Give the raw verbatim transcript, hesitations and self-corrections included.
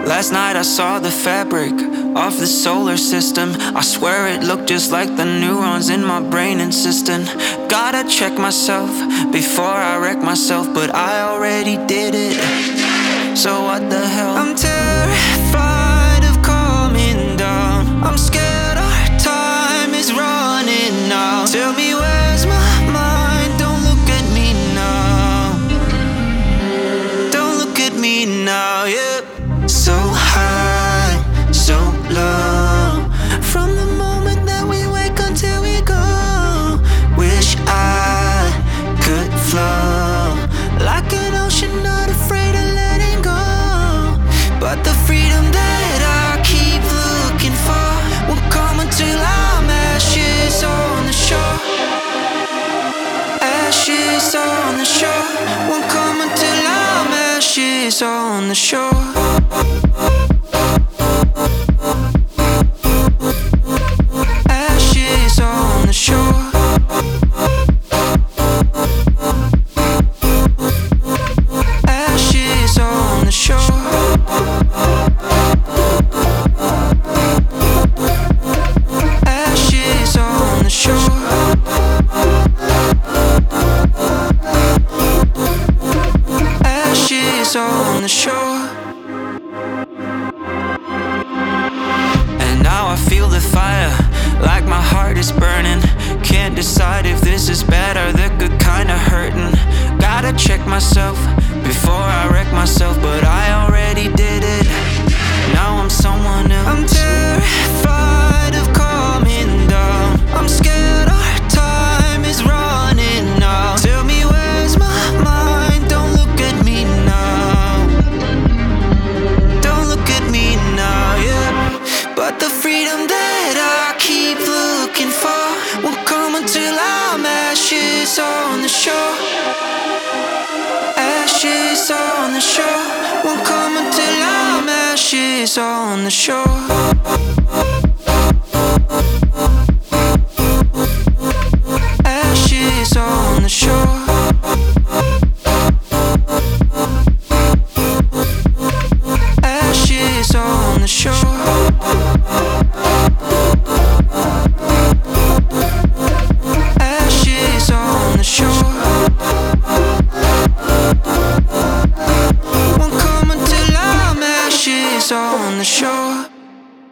Last night I saw the fabric of the solar system. I swear it looked just like the neurons in my brain insisting. Gotta check myself before I wreck myself, but I already did it. So what the hell? I'm terrified of calming down. I'm scared our time is running out. Tell me where's my mind? Don't look at me now. Don't look at me now, yeah. So high, so low, from the moment that we wake until we go. Wish I could flow like an ocean, not afraid of letting go. But the freedom that I keep looking for won't come until I'm ashes on the shore. Ashes on the shore, won't come until I'm ashes on the shore. Ashes on the shore. Ashes on the shore. Ashes on the shore. Ashes on the shore. And now I feel the fire, like my heart is burning. Can't decide if this is bad or the good kind of hurting. Gotta check myself before I wreck myself, but I already did it. Now I'm someone else. I'm terrified of calming down. I'm scared our time is running out. Tell me where's my mind? Don't look at me now. Don't look at me now, yeah. But the freedom that I keep looking for won't come until I'm ashes on the shore. Ashes on the shore, won't come until I'm ashes on the shore.